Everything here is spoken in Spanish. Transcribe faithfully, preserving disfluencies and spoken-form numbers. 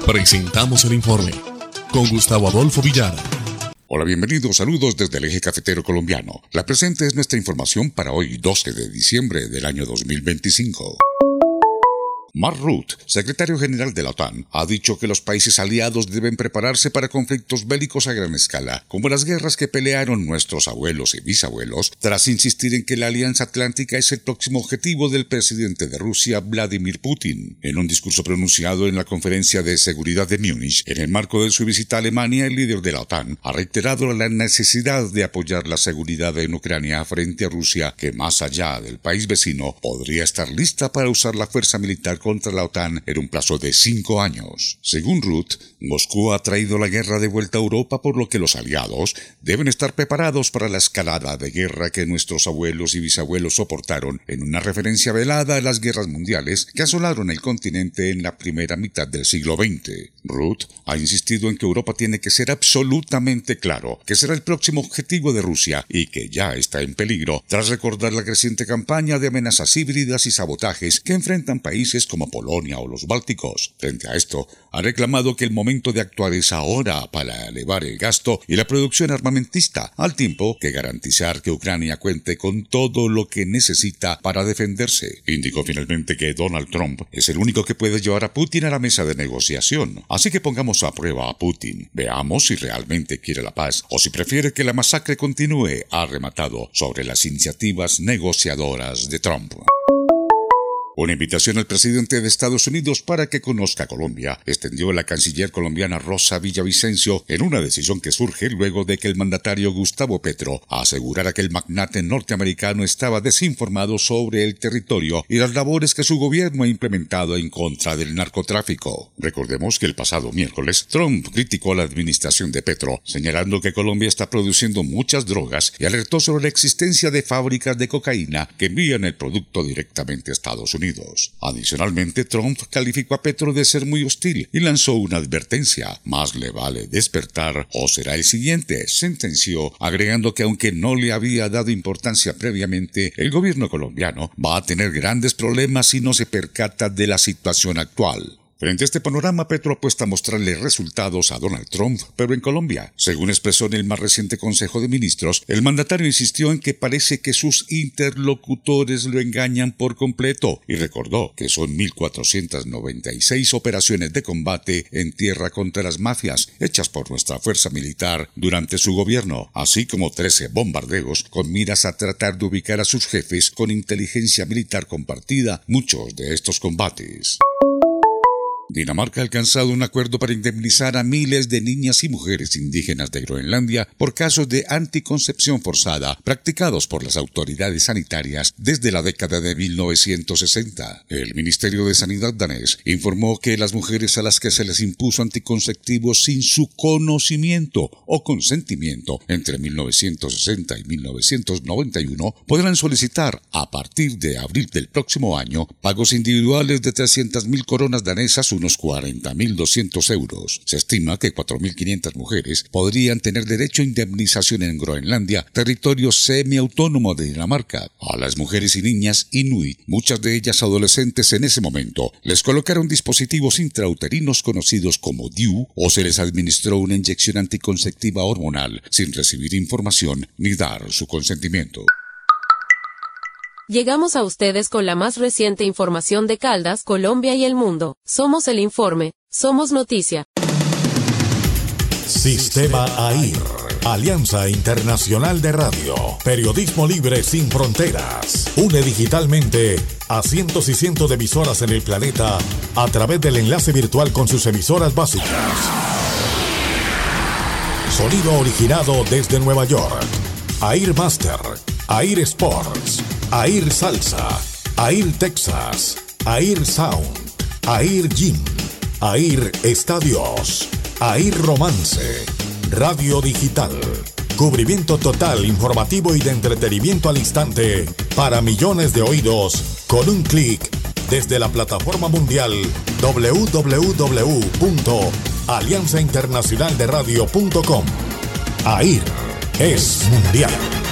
Presentamos el informe con Gustavo Adolfo Villara. Hola, bienvenidos, saludos desde el eje cafetero colombiano. La presente es nuestra información para hoy, doce de diciembre del año dos mil veinticinco. Mark Rutte, secretario general de la OTAN, ha dicho que los países aliados deben prepararse para conflictos bélicos a gran escala, como las guerras que pelearon nuestros abuelos y bisabuelos, tras insistir en que la Alianza Atlántica es el próximo objetivo del presidente de Rusia, Vladimir Putin. En un discurso pronunciado en la Conferencia de Seguridad de Múnich, en el marco de su visita a Alemania, el líder de la OTAN ha reiterado la necesidad de apoyar la seguridad en Ucrania frente a Rusia, que más allá del país vecino, podría estar lista para usar la fuerza militar contra la OTAN en un plazo de cinco años. Según Rutte, Moscú ha traído la guerra de vuelta a Europa, por lo que los aliados deben estar preparados para la escalada de guerra que nuestros abuelos y bisabuelos soportaron, en una referencia velada a las guerras mundiales que asolaron el continente en la primera mitad del siglo veinte. Rutte ha insistido en que Europa tiene que ser absolutamente claro que será el próximo objetivo de Rusia y que ya está en peligro, tras recordar la creciente campaña de amenazas híbridas y sabotajes que enfrentan países como Polonia o los Bálticos. Frente a esto, ha reclamado que el momento de actuar es ahora para elevar el gasto y la producción armamentista, al tiempo que garantizar que Ucrania cuente con todo lo que necesita para defenderse. Indicó finalmente que Donald Trump es el único que puede llevar a Putin a la mesa de negociación. Así que pongamos a prueba a Putin. Veamos si realmente quiere la paz o si prefiere que la masacre continúe, ha rematado sobre las iniciativas negociadoras de Trump. Una invitación al presidente de Estados Unidos para que conozca Colombia extendió la canciller colombiana Rosa Villavicencio en una decisión que surge luego de que el mandatario Gustavo Petro asegurara que el magnate norteamericano estaba desinformado sobre el territorio y las labores que su gobierno ha implementado en contra del narcotráfico. Recordemos que el pasado miércoles Trump criticó a la administración de Petro, señalando que Colombia está produciendo muchas drogas y alertó sobre la existencia de fábricas de cocaína que envían el producto directamente a Estados Unidos. Adicionalmente, Trump calificó a Petro de ser muy hostil y lanzó una advertencia: más le vale despertar o será el siguiente, sentenció, agregando que aunque no le había dado importancia previamente, el gobierno colombiano va a tener grandes problemas si no se percata de la situación actual. Frente a este panorama, Petro apuesta a mostrarle resultados a Donald Trump, pero en Colombia. Según expresó en el más reciente Consejo de Ministros, el mandatario insistió en que parece que sus interlocutores lo engañan por completo y recordó que son mil cuatrocientas noventa y seis operaciones de combate en tierra contra las mafias hechas por nuestra fuerza militar durante su gobierno, así como trece bombardeos con miras a tratar de ubicar a sus jefes con inteligencia militar compartida, muchos de estos combates. Dinamarca ha alcanzado un acuerdo para indemnizar a miles de niñas y mujeres indígenas de Groenlandia por casos de anticoncepción forzada practicados por las autoridades sanitarias desde la década de mil novecientos sesenta. El Ministerio de Sanidad danés informó que las mujeres a las que se les impuso anticonceptivos sin su conocimiento o consentimiento entre mil novecientos sesenta y mil novecientos noventa y uno podrán solicitar, a partir de abril del próximo año, pagos individuales de trescientas mil coronas danesas, unos cuarenta mil doscientos euros. Se estima que cuatro mil quinientas mujeres podrían tener derecho a indemnización en Groenlandia, territorio semiautónomo de Dinamarca. A las mujeres y niñas inuit, muchas de ellas adolescentes en ese momento, les colocaron dispositivos intrauterinos conocidos como D I U o se les administró una inyección anticonceptiva hormonal sin recibir información ni dar su consentimiento. Llegamos a ustedes con la más reciente información de Caldas, Colombia y el mundo. Somos el informe, somos noticia. Sistema AIR, Alianza Internacional de Radio, periodismo libre sin fronteras. Une digitalmente a cientos y cientos de emisoras en el planeta a través del enlace virtual con sus emisoras básicas. Sonido originado desde Nueva York. AIR Master, AIR Sports, AIR Salsa, AIR Texas, AIR Sound, AIR Gym, AIR Estadios, AIR Romance, Radio Digital. Cubrimiento total, informativo y de entretenimiento al instante para millones de oídos con un clic desde la plataforma mundial doble u doble u doble u punto alianza internacional de radio punto com. AIR es mundial.